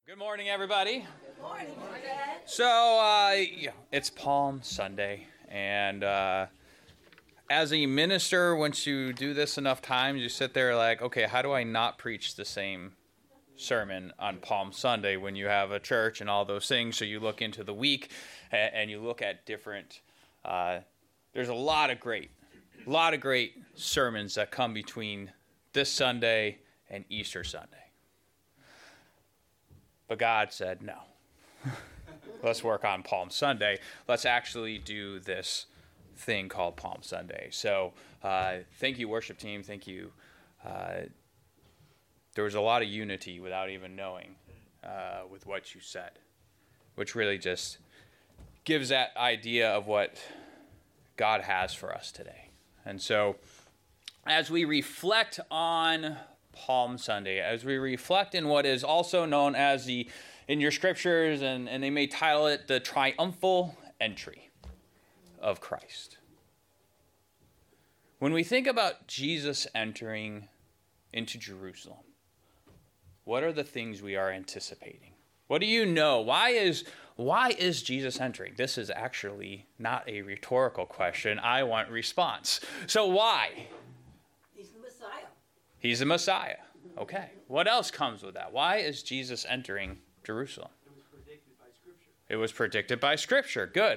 Good morning, everybody. Good morning, So, it's Palm Sunday, and as a minister, once you do this enough times, you sit there like, okay, how do I not preach the same sermon on Palm Sunday when you have a church and all those things? So you look into the week, and you look at different. There's a lot of great sermons that come between this Sunday and Easter Sunday. But God said, no, let's work on Palm Sunday. Let's actually do this thing called Palm Sunday. So thank you, worship team. Thank you. There was a lot of unity without even knowing with what you said, which really just gives that idea of what God has for us today. And so as we reflect on Palm Sunday, as we reflect in what is also known as in your scriptures, and they may title it the triumphal entry of Christ. When we think about Jesus entering into Jerusalem, what are the things we are anticipating? What do you know? Why is Jesus entering? This is actually not a rhetorical question. I want response. So why? He's the Messiah. He's the Messiah. Okay. What else comes with that? Why is Jesus entering Jerusalem? It was predicted by Scripture. It was predicted by Scripture. Good.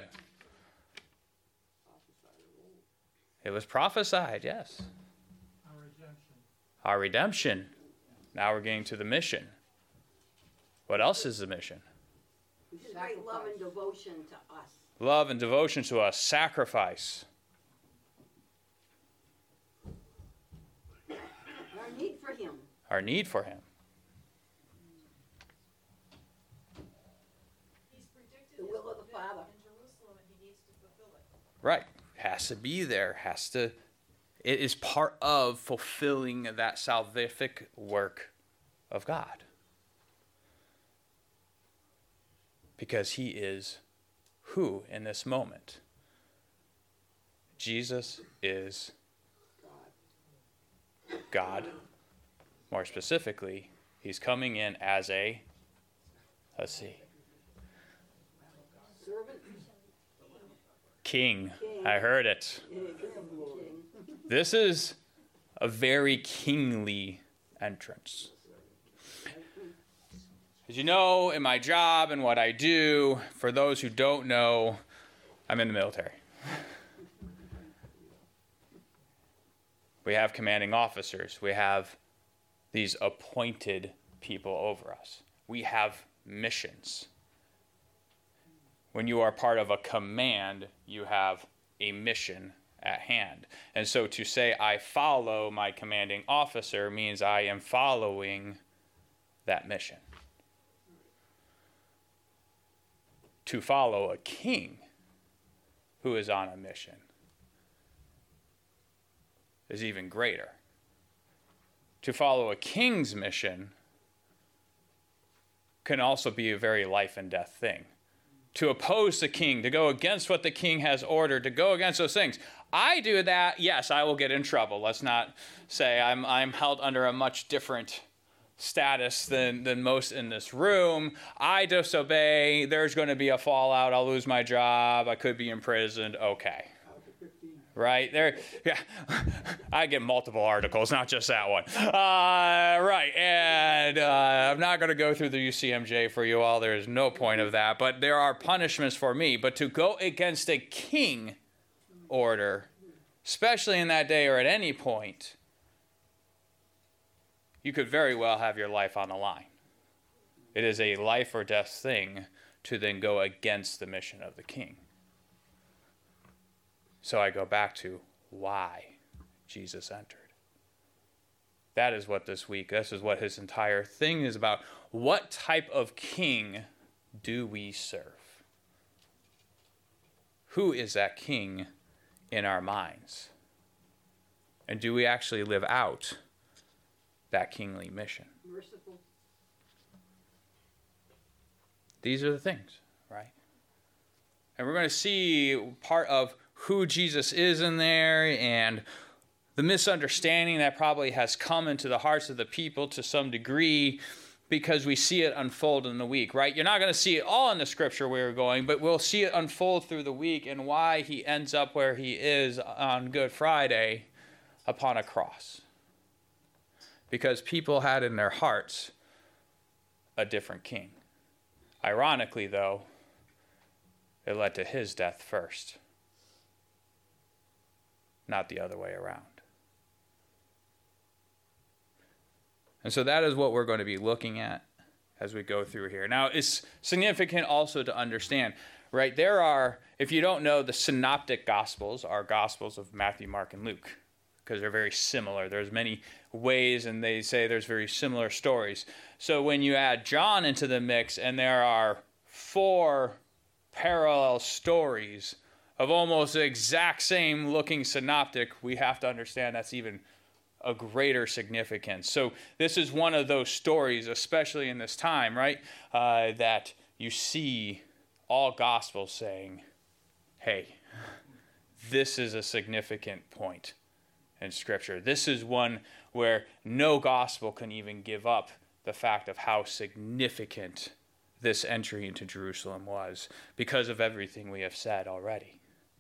It was prophesied, yes. Our redemption. Our redemption. Now we're getting to the mission. What else is the mission? His great love and devotion to us. Love and devotion to us. Sacrifice. Our need for him. Our need for him. He's predicted The his will of the fulfillment Father. in Jerusalem, and he needs to fulfill it. Right. Has to be there. It is part of fulfilling that salvific work of God. Because he is who in this moment? Jesus is God. More specifically, he's coming in as let's see, Servant. King. I heard it. King. This is a very kingly entrance. As you know, in my job and what I do, for those who don't know, I'm in the military. We have commanding officers. We have these appointed people over us. We have missions. When you are part of a command, you have a mission at hand. And so to say I follow my commanding officer means I am following that mission. To follow a king who is on a mission is even greater. To follow a king's mission can also be a very life and death thing. To oppose the king, to go against what the king has ordered, to go against those things. I do that, yes, I will get in trouble. Let's not say I'm held under a much different status than most in this room. I disobey, there's going to be a fallout, I'll lose my job, I could be imprisoned, okay. Right there, yeah. I get multiple articles, not just that one. Right, and I'm not going to go through the UCMJ for you all. There is no point of that. But there are punishments for me. But to go against a king order, especially in that day or at any point, you could very well have your life on the line. It is a life or death thing to then go against the mission of the king. So I go back to why Jesus entered. That is what this is what his entire thing is about. What type of king do we serve? Who is that king in our minds? And do we actually live out that kingly mission? Merciful. These are the things, right? And we're going to see part of who Jesus is in there and the misunderstanding that probably has come into the hearts of the people to some degree because we see it unfold in the week, right? You're not going to see it all in the scripture where we're going, but we'll see it unfold through the week and why he ends up where he is on Good Friday upon a cross. Because people had in their hearts a different king. Ironically, though, it led to his death first, not the other way around. And so that is what we're going to be looking at as we go through here. Now, it's significant also to understand, right? There are, if you don't know, the synoptic gospels are gospels of Matthew, Mark, and Luke, because they're very similar. There's many ways, and they say there's very similar stories. So when you add John into the mix, and there are 4 parallel stories of almost the exact same looking synoptic, we have to understand that's even a greater significance. So this is one of those stories, especially in this time, right, that you see all gospels saying, hey, this is a significant point in Scripture. This is one where no gospel can even give up the fact of how significant this entry into Jerusalem was because of everything we have said already.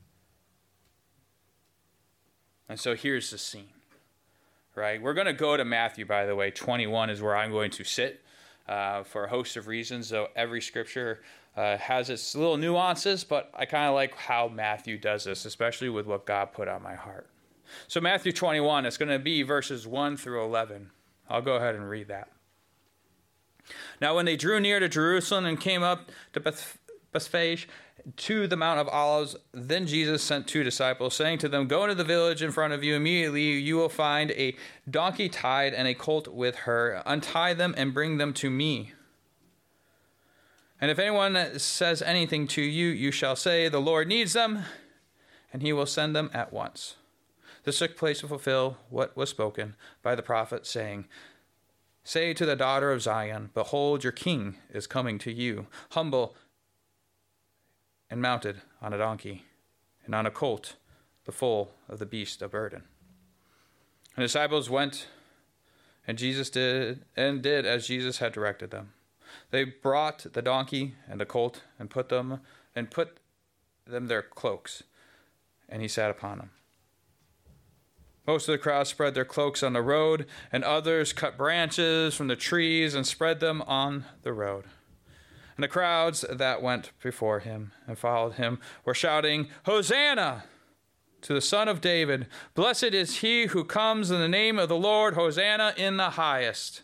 And so here's the scene. Right? We're going to go to Matthew, by the way. 21 is where I'm going to sit for a host of reasons. So every scripture has its little nuances, but I kind of like how Matthew does this, especially with what God put on my heart. So Matthew 21, it's going to be verses 1 through 11. I'll go ahead and read that. Now when they drew near to Jerusalem and came up to Bethphage, to the Mount of Olives, then Jesus sent 2 disciples, saying to them, go into the village in front of you. Immediately you will find a donkey tied and a colt with her. Untie them and bring them to me. And if anyone says anything to you, you shall say, the Lord needs them, and he will send them at once. This took place to fulfill what was spoken by the prophet, saying, say to the daughter of Zion, behold, your king is coming to you, humble and mounted on a donkey, and on a colt, the foal of the beast of burden. And the disciples went, and Jesus did as Jesus had directed them. They brought the donkey and the colt, and put them their cloaks, and he sat upon them. Most of the crowd spread their cloaks on the road, and others cut branches from the trees and spread them on the road. And the crowds that went before him and followed him were shouting, Hosanna to the Son of David. Blessed is he who comes in the name of the Lord. Hosanna in the highest.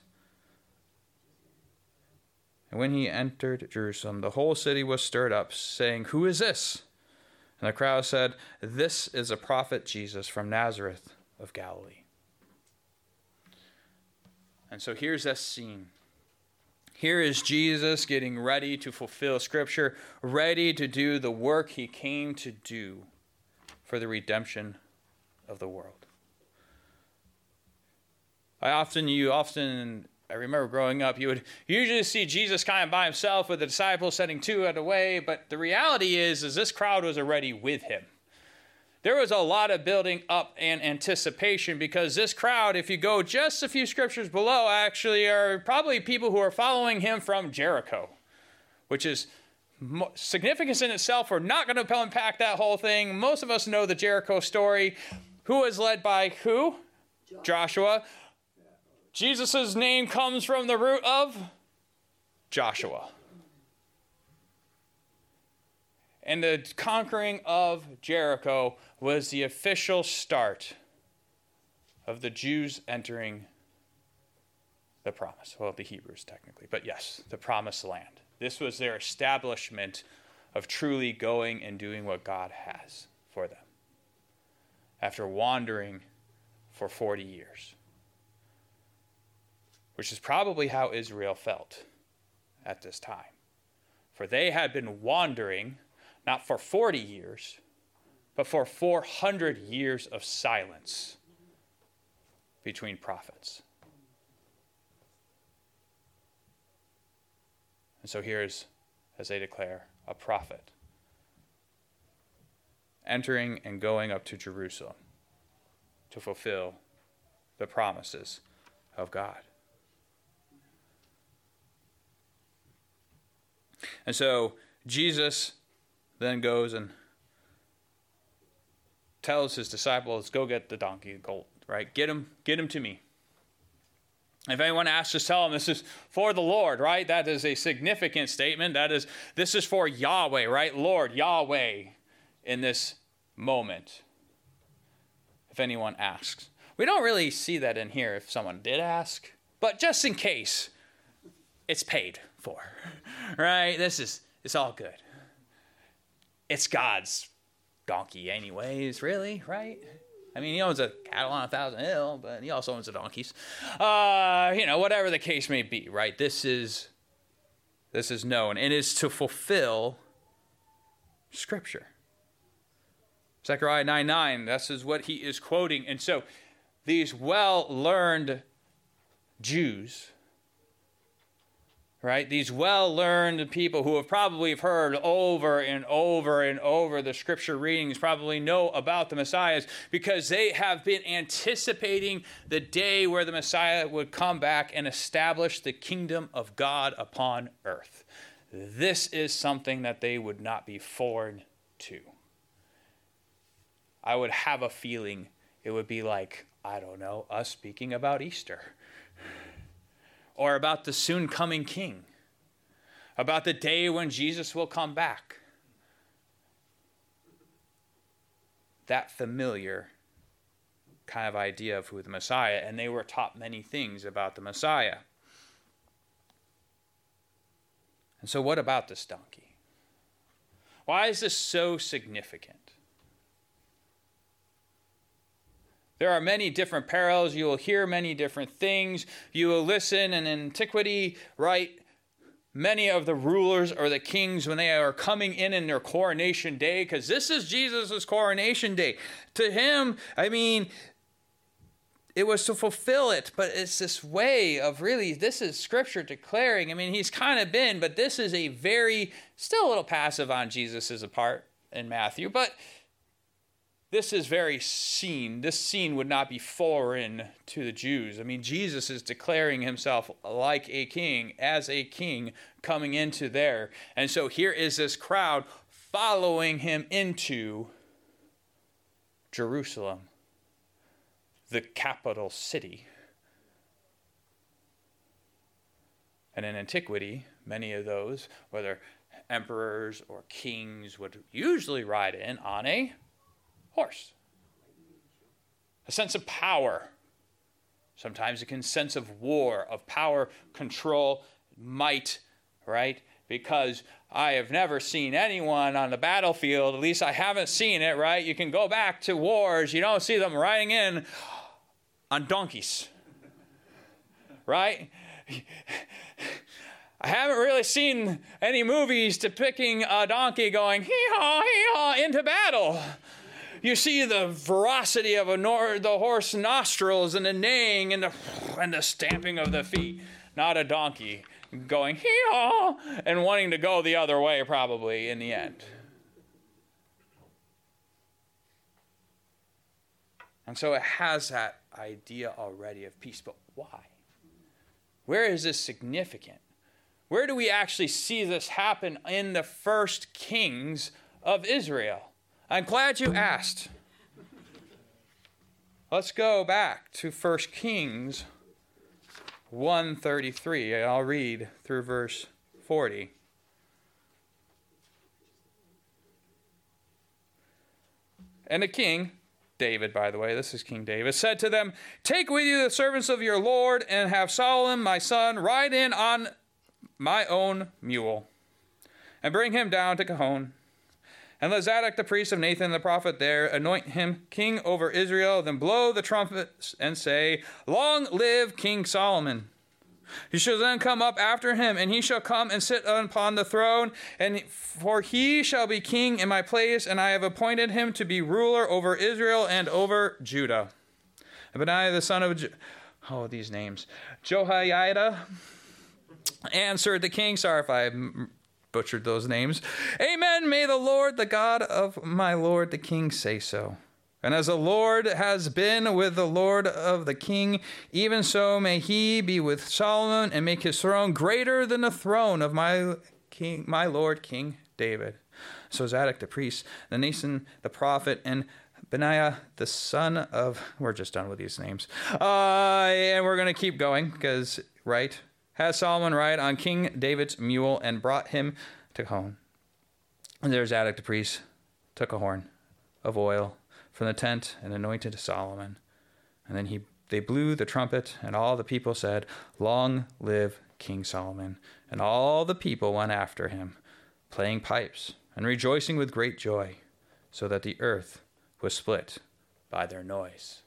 And when he entered Jerusalem, the whole city was stirred up, saying, who is this? And the crowd said, this is a prophet Jesus from Nazareth of Galilee. And so here's that scene. Here is Jesus getting ready to fulfill Scripture, ready to do the work he came to do for the redemption of the world. I remember growing up, you would usually see Jesus kind of by himself with the disciples sending 2 out of the way, but the reality is this crowd was already with him. There was a lot of building up and anticipation because this crowd, if you go just a few scriptures below, actually are probably people who are following him from Jericho, which is significance in itself. We're not going to unpack that whole thing. Most of us know the Jericho story. Who was led by who? Joshua. Jesus' name comes from the root of Joshua. And the conquering of Jericho was the official start of the Jews entering the promise. Well, the Hebrews technically, but yes, the promised land. This was their establishment of truly going and doing what God has for them after wandering for 40 years, which is probably how Israel felt at this time. For they had been wandering not for 40 years, but for 400 years of silence between prophets. And so here's, as they declare, a prophet entering and going up to Jerusalem to fulfill the promises of God. And so Jesus then goes and tells his disciples, go get the donkey colt, right? Get him to me. If anyone asks, just tell them this is for the Lord, right? That is a significant statement. This is for Yahweh, right? Lord, Yahweh, in this moment. If anyone asks. We don't really see that in here if someone did ask, but just in case, it's paid for, right? It's all good. It's God's donkey anyways, really, right? I mean, he owns a cattle on 1,000 hill, but he also owns the donkeys. Whatever the case may be, right? This is known, and is to fulfill Scripture. Zechariah 9:9, this is what he is quoting. And so these well-learned Jews, right? These well-learned people who have probably heard over and over and over the Scripture readings probably know about the Messiahs because they have been anticipating the day where the Messiah would come back and establish the kingdom of God upon earth. This is something that they would not be foreign to. I would have a feeling it would be like, I don't know, us speaking about Easter. Or about the soon coming King. About the day when Jesus will come back. That familiar kind of idea of who the Messiah, and they were taught many things about the Messiah. And so what about this donkey? Why is this so significant? There are many different parallels. You will hear many different things. You will listen in antiquity, right? Many of the rulers or the kings, when they are coming in their coronation day, because this is Jesus' coronation day. To him, I mean, it was to fulfill it, but it's this way of really, this is Scripture declaring. I mean, he's kind of been, but this is still a little passive on Jesus' part in Matthew, but this is very seen. This scene would not be foreign to the Jews. I mean, Jesus is declaring himself like a king, as a king coming into there. And so here is this crowd following him into Jerusalem, the capital city. And in antiquity, many of those, whether emperors or kings, would usually ride in on a horse. A sense of power. Sometimes a sense of war, of power, control, might, right? Because I have never seen anyone on the battlefield, at least I haven't seen it, right? You can go back to wars, you don't see them riding in on donkeys, right? I haven't really seen any movies depicting a donkey going hee-haw into battle. You see the ferocity of the horse nostrils and the neighing and the stamping of the feet. Not a donkey going hee-haw and wanting to go the other way probably in the end. And so it has that idea already of peace. But why? Where is this significant? Where do we actually see this happen in the first kings of Israel? I'm glad you asked. Let's go back to 1 Kings 1:33. I'll read through verse 40. And the king, David, by the way, this is King David, said to them, "Take with you the servants of your Lord, and have Solomon my son ride in on my own mule, and bring him down to Gihon. And let Zadok the priest of Nathan the prophet there anoint him king over Israel, then blow the trumpets and say, Long live King Solomon. You shall then come up after him, and he shall come and sit upon the throne, for he shall be king in my place, and I have appointed him to be ruler over Israel and over Judah. And Benaiah the son of these names. Jehoiada answered the king. Sorry if I butchered those names. Amen. May the Lord, the God of my Lord, the king, say so. And as the Lord has been with the Lord of the king, even so may he be with Solomon and make his throne greater than the throne of my my Lord King David. So Zadok the priest, the Nathan the prophet, and Benaiah the son of, we're just done with these names. And we're going to keep going because, right, has Solomon ride on King David's mule and brought him to home. And there Zadok the priest took a horn of oil from the tent and anointed Solomon. And then they blew the trumpet, and all the people said, "Long live King Solomon." And all the people went after him, playing pipes and rejoicing with great joy, so that the earth was split by their noise.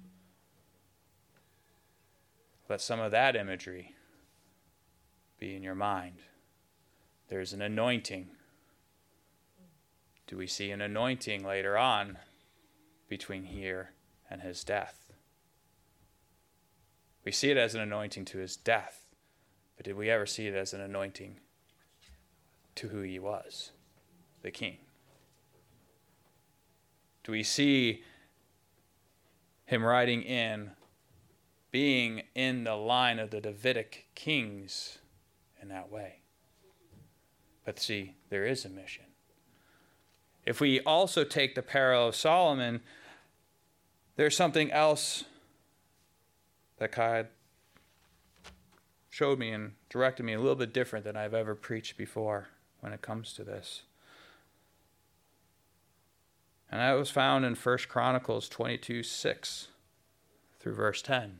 Let some of that imagery be in your mind. There's an anointing. Do we see an anointing later on between here and his death? We see it as an anointing to his death, but did we ever see it as an anointing to who he was, the king? Do we see him riding in, being in the line of the Davidic kings in that way? But see, there is a mission. If we also take the parallel of Solomon, there's something else that God showed me and directed me a little bit different than I've ever preached before when it comes to this. And that was found in 1 Chronicles 22:6 through verse 10.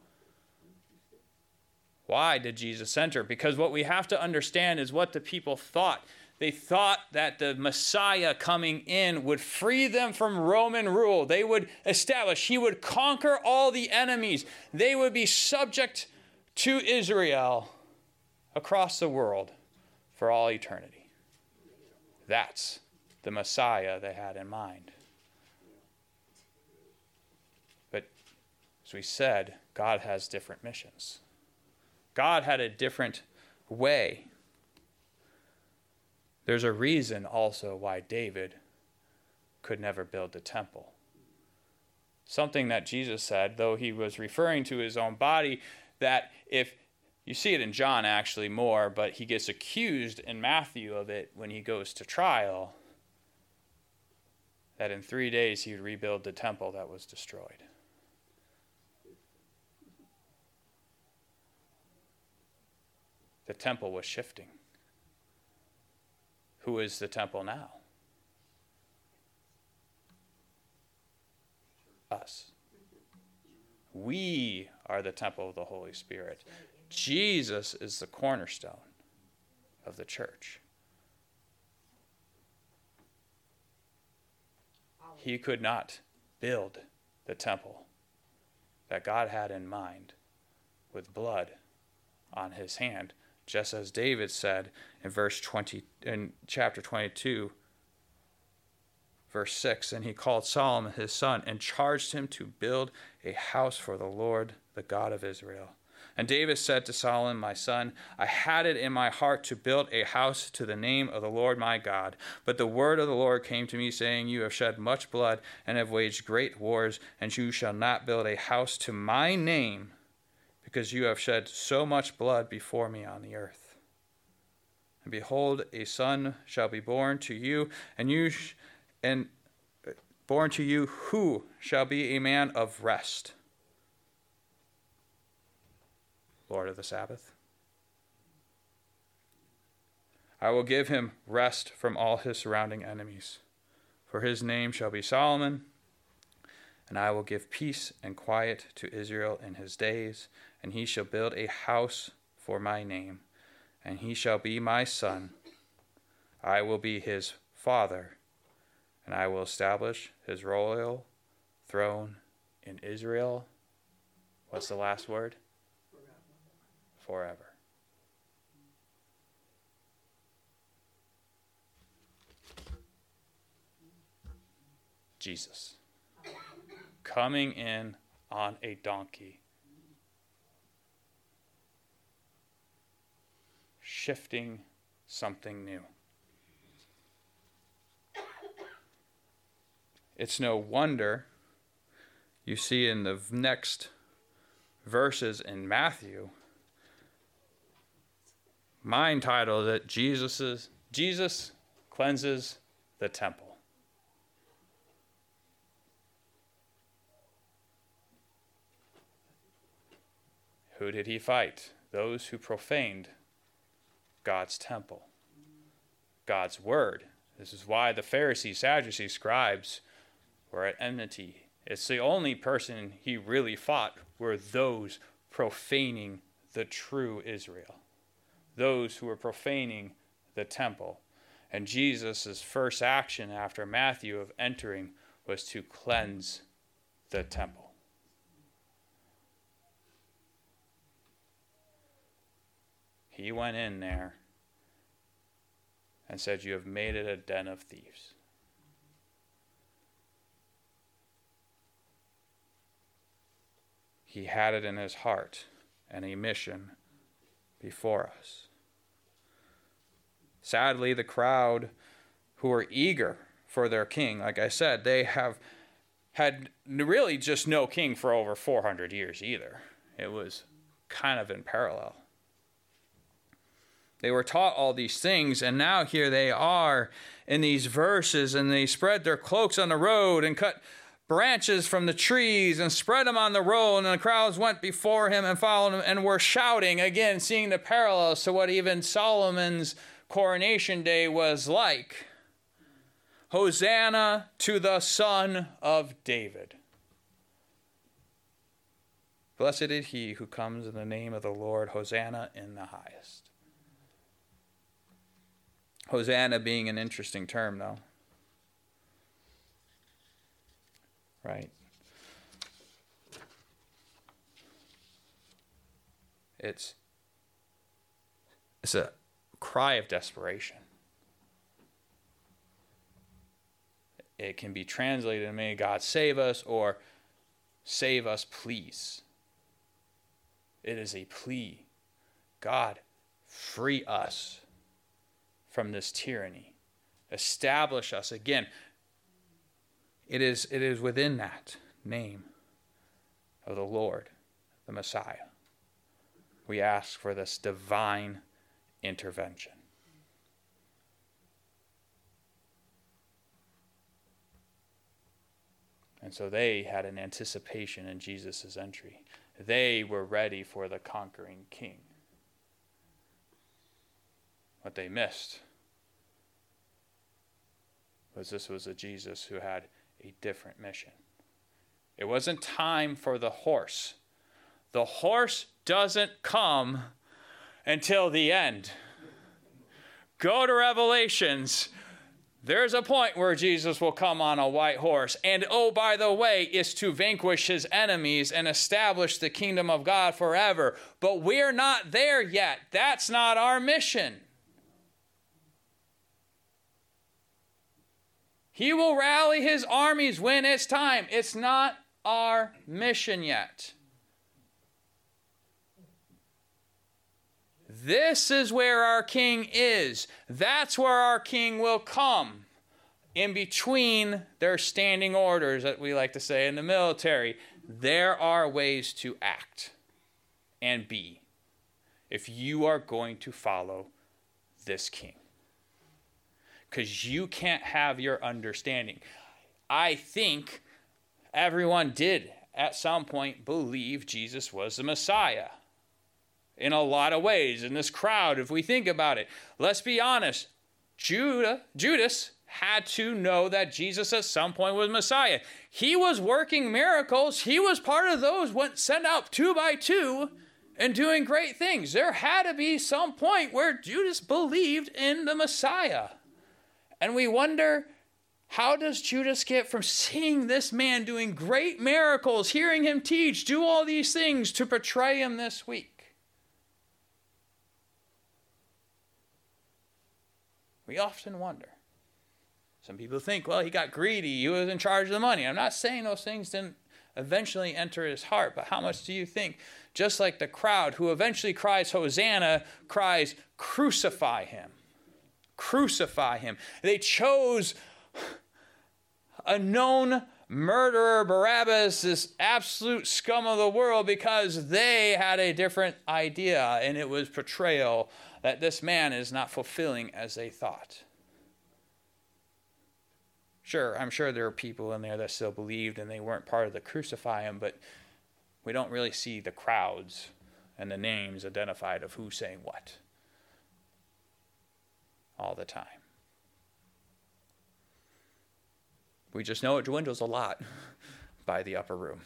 Why did Jesus enter? Because what we have to understand is what the people thought. They thought that the Messiah coming in would free them from Roman rule. They would establish, he would conquer all the enemies. They would be subject to Israel across the world for all eternity. That's the Messiah they had in mind. But as we said, God has different missions. God had a different way. There's a reason also why David could never build the temple. Something that Jesus said, though he was referring to his own body, that if you see it in John actually more, but he gets accused in Matthew of it when he goes to trial, that in 3 days he would rebuild the temple that was destroyed. The temple was shifting. Who is the temple now? Us. We are the temple of the Holy Spirit. Jesus is the cornerstone of the church. He could not build the temple that God had in mind with blood on his hand, just as David said in chapter 22, verse 6, and he called Solomon his son and charged him to build a house for the Lord, the God of Israel. And David said to Solomon, my son, I had it in my heart to build a house to the name of the Lord my God. But the word of the Lord came to me, saying, you have shed much blood and have waged great wars, and you shall not build a house to my name, because you have shed so much blood before me on the earth. And behold, a son shall be born to you, born to you who shall be a man of rest, Lord of the Sabbath. I will give him rest from all his surrounding enemies, for his name shall be Solomon, and I will give peace and quiet to Israel in his days, and he shall build a house for my name, and he shall be my son. I will be his father, and I will establish his royal throne in Israel. What's the last word? Forever. Jesus coming in on a donkey, shifting something new. It's no wonder you see in the next verses in Matthew, Mine titled it, Jesus Cleanses the Temple. Who did he fight? Those who profaned God's temple, God's word. This is why the Pharisees, Sadducees, scribes were at enmity. It's the only person he really fought were those profaning the true Israel, those who were profaning the temple. And Jesus' first action after Matthew of entering was to cleanse the temple. He went in there and said, "You have made it a den of thieves." He had it in his heart and a mission before us. Sadly, the crowd who were eager for their king, like I said, they have had really just no king for over 400 years either. It was kind of in parallel. They were taught all these things, and now here they are in these verses, and they spread their cloaks on the road and cut branches from the trees and spread them on the road, and the crowds went before him and followed him and were shouting, again, seeing the parallels to what even Solomon's coronation day was like. Hosanna to the Son of David. Blessed is he who comes in the name of the Lord. Hosanna in the highest. Hosanna being an interesting term, though. Right? It's a cry of desperation. It can be translated, "May God save us," or "Save us, please." It is a plea. God, free us from this tyranny. Establish us again. It is within that name of the Lord, the Messiah, we ask for this divine intervention. And so they had an anticipation in Jesus' entry. They were ready for the conquering king. What they missed was this was a Jesus who had a different mission. It wasn't time for the horse. The horse doesn't come until the end. Go to Revelations. There's a point where Jesus will come on a white horse. And oh, by the way, is to vanquish his enemies and establish the kingdom of God forever. But we're not there yet. That's not our mission. He will rally his armies when it's time. It's not our mission yet. This is where our king is. That's where our king will come. In between their standing orders, that we like to say in the military, there are ways to act and be if you are going to follow this king. Because you can't have your understanding. I think everyone did at some point believe Jesus was the Messiah. In a lot of ways, in this crowd, if we think about it. Let's be honest. Judas had to know that Jesus at some point was Messiah. He was working miracles. He was part of those sent out 2 by 2 and doing great things. There had to be some point where Judas believed in the Messiah. And we wonder, how does Judas get from seeing this man doing great miracles, hearing him teach, do all these things, to betray him this week? We often wonder. Some people think, well, he got greedy. He was in charge of the money. I'm not saying those things didn't eventually enter his heart, but how much do you think, just like the crowd who eventually cries Hosanna, cries, crucify him. Crucify him. They chose a known murderer, Barabbas, this absolute scum of the world, because they had a different idea, and it was betrayal, that this man is not fulfilling as they thought. Sure, I'm sure there are people in there that still believed and they weren't part of the crucify him, but we don't really see the crowds and the names identified of who's saying what all the time. We just know it dwindles a lot by the upper room.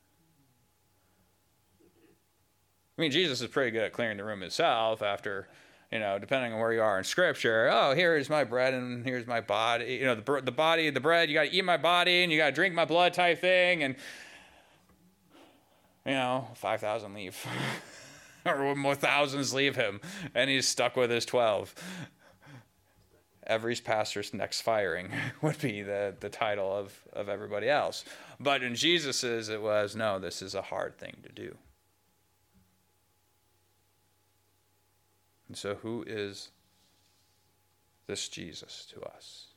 I mean, Jesus is pretty good at clearing the room himself after, depending on where you are in Scripture. Oh, here's my bread and here's my body. The body, the bread, you got to eat my body and you got to drink my blood type thing. And, 5,000 leave. Or more thousands leave him. And he's stuck with his 12. Every pastor's next firing would be the title of everybody else. But in Jesus's, it was, no, this is a hard thing to do. And so who is this Jesus to us?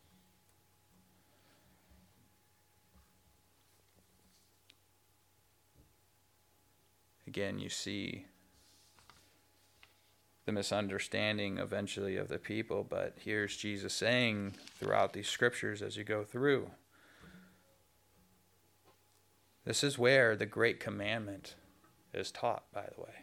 Again, you see the misunderstanding eventually of the people, but here's Jesus saying throughout these scriptures as you go through, this is where the great commandment is taught, by the way.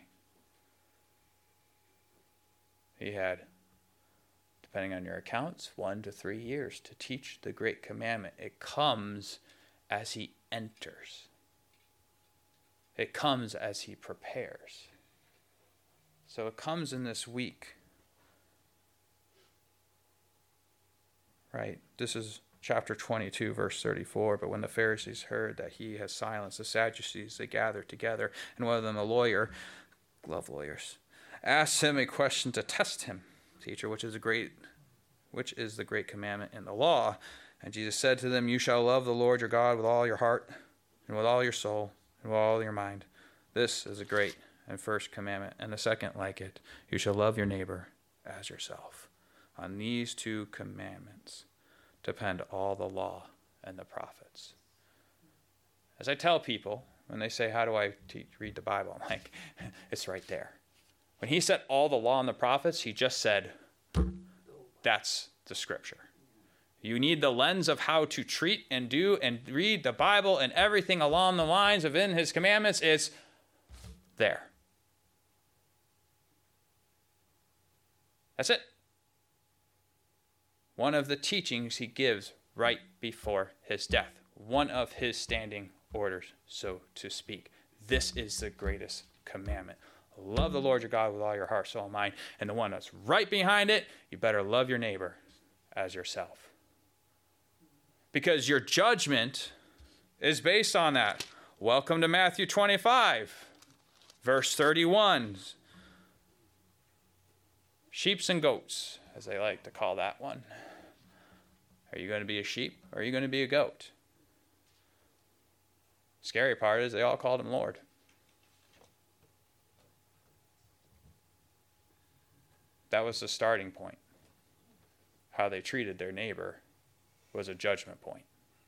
He had, depending on your accounts, 1 to 3 years to teach the great commandment. It comes as he enters. It comes as he prepares. So it comes in this week. Right? This is chapter 22, verse 34. But when the Pharisees heard that he has silenced the Sadducees, they gathered together. And one of them, a lawyer, love lawyers, asked him a question to test him. Teacher, which is the great commandment in the law? And Jesus said to them, you shall love the Lord your God with all your heart and with all your soul and with all your mind. This is a great and first commandment. And the second like it, you shall love your neighbor as yourself. On these 2 commandments depend all the law and the prophets. As I tell people, when they say, how do I read the Bible? I'm like, it's right there. When he said all the law and the prophets, he just said, that's the scripture. You need the lens of how to treat and do and read the Bible and everything along the lines of in his commandments is there. That's it. One of the teachings he gives right before his death. One of his standing orders, so to speak. This is the greatest commandment. Love the Lord your God with all your heart, soul, and mind. And the one that's right behind it, you better love your neighbor as yourself. Because your judgment is based on that. Welcome to Matthew 25, verse 31. Sheeps and goats, as they like to call that one. Are you going to be a sheep or are you going to be a goat? Scary part is they all called him Lord. That was the starting point. How they treated their neighbor was a judgment point.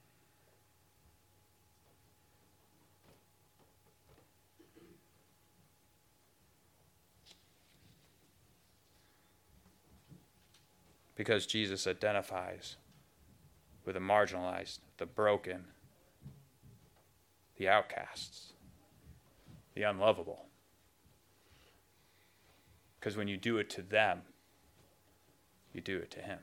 Because Jesus identifies with the marginalized, the broken, the outcasts, the unlovable. Because when you do it to them, you do it to him.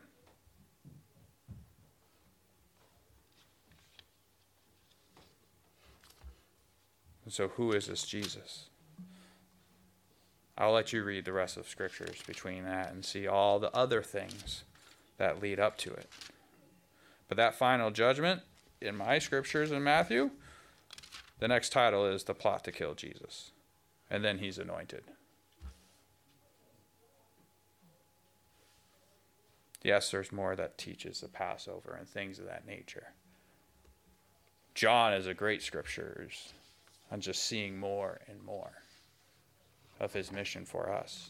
And so who is this Jesus? I'll let you read the rest of scriptures between that and see all the other things that lead up to it. But that final judgment in my scriptures in Matthew, the next title is The Plot to Kill Jesus. And then he's anointed. Yes, there's more that teaches the Passover and things of that nature. John is a great scripture on just seeing more and more of his mission for us.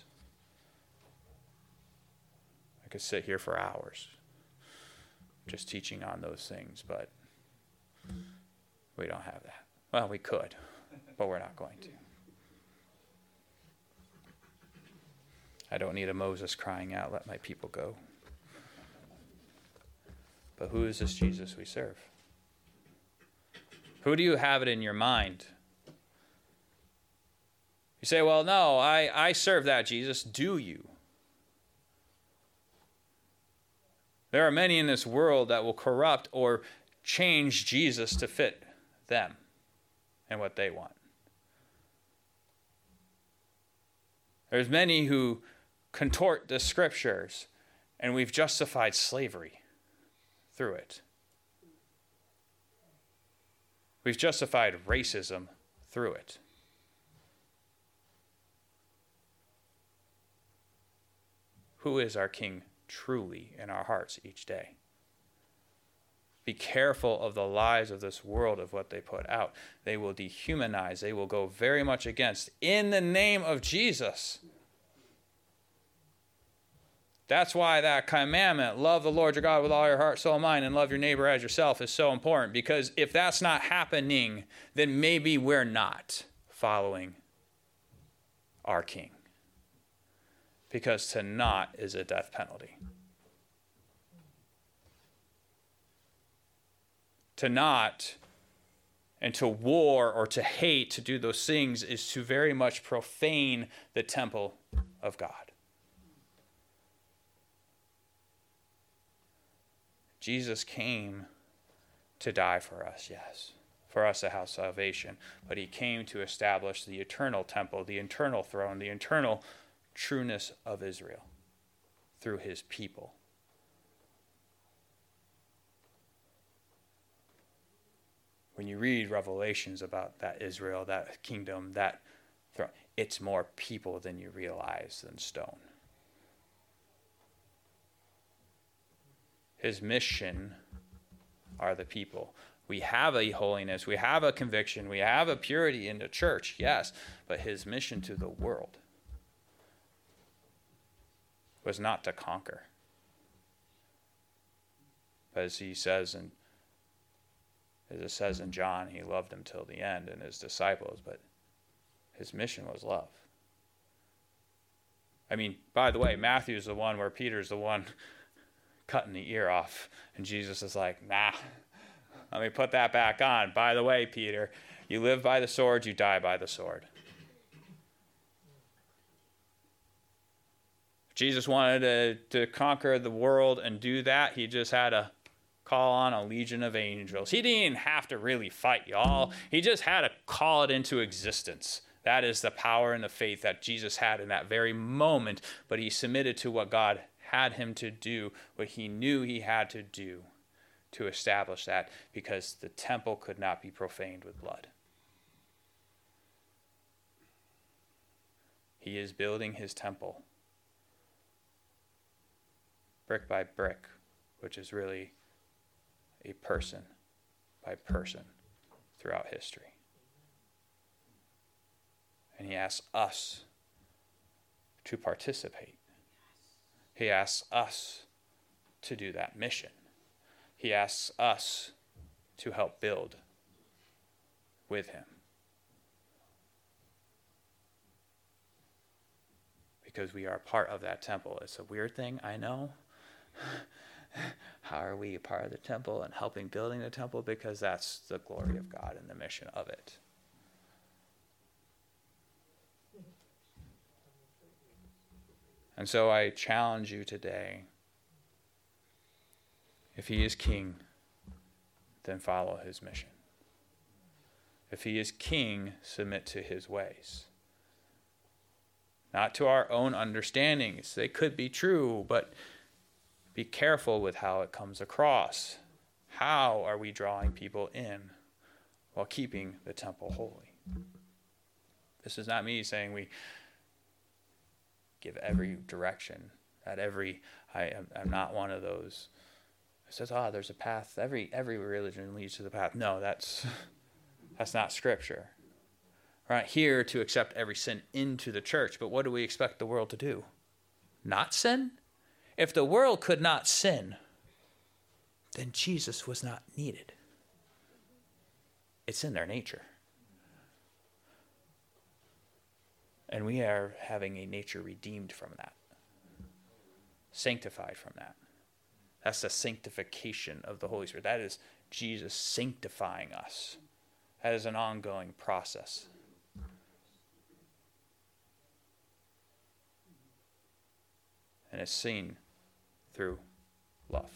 I could sit here for hours just teaching on those things, but we don't have that. Well, we could, but we're not going to. I don't need a Moses crying out, let my people go. But who is this Jesus we serve? Who do you have it in your mind? You say, well, no, I serve that Jesus. Do you? There are many in this world that will corrupt or change Jesus to fit them and what they want. There's many who contort the scriptures, and we've justified slavery through it. We've justified racism through it. Who is our King truly in our hearts each day? Be careful of the lies of this world, of what they put out. They will dehumanize. They will go very much against, in the name of Jesus. That's why that commandment, love the Lord your God with all your heart, soul, and mind, and love your neighbor as yourself, is so important. Because if that's not happening, then maybe we're not following our King. Because to not is a death penalty. To not and to war or to hate, to do those things, is to very much profane the temple of God. Jesus came to die for us, yes, for us to have salvation, but he came to establish the eternal temple, the eternal throne, the eternal trueness of Israel through his people. When you read Revelations about that Israel, that kingdom, that throne, it's more people than you realize than stone. His mission are the people. We have a holiness, we have a conviction, we have a purity in the church, yes, but his mission to the world was not to conquer. As he says, and as it says in John, he loved them till the end and his disciples, but his mission was love. I mean, by the way, Matthew's the one where Peter's the one cutting the ear off, and Jesus is like, nah, let me put that back on. By the way, Peter, you live by the sword, you die by the sword. If Jesus wanted to conquer the world and do that, he just had to call on a legion of angels. He didn't even have to really fight, y'all. He just had to call it into existence. That is the power and the faith that Jesus had in that very moment, but he submitted to what God had him to do, what he knew he had to do to establish that, because the temple could not be profaned with blood. He is building his temple brick by brick, which is really a person by person throughout history. And he asks us to participate. He asks us to do that mission. He asks us to help build with him. Because we are part of that temple. It's a weird thing, I know. How are we a part of the temple and helping building the temple? Because that's the glory of God and the mission of it. And so I challenge you today, if he is king, then follow his mission. If he is king, submit to his ways. Not to our own understandings. They could be true, but be careful with how it comes across. How are we drawing people in while keeping the temple holy? This is not me saying we give every direction. I'm not one of those who says, there's a path. Every religion leads to the path. No, that's not scripture. We're not here to accept every sin into the church, but what do we expect the world to do? Not sin? If the world could not sin, then Jesus was not needed. It's in their nature. And we are having a nature redeemed from that. sanctified from that. That's the sanctification of the Holy Spirit. That is Jesus sanctifying us. That is an ongoing process. And it's seen through love.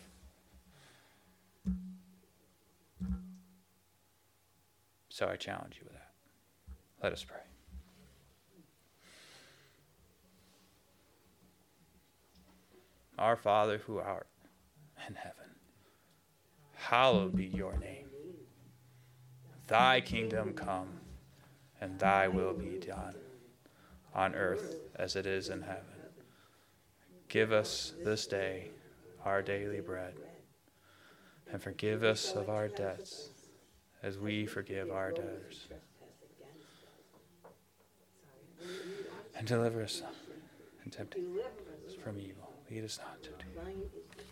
So I challenge you with that. Let us pray. Our Father who art in heaven, hallowed be your name. Thy kingdom come, and thy will be done, on earth as it is in heaven. Give us this day our daily bread, and forgive us of our debts, as we forgive our debtors. And deliver us from temptation, from evil. Lead us not to temptation.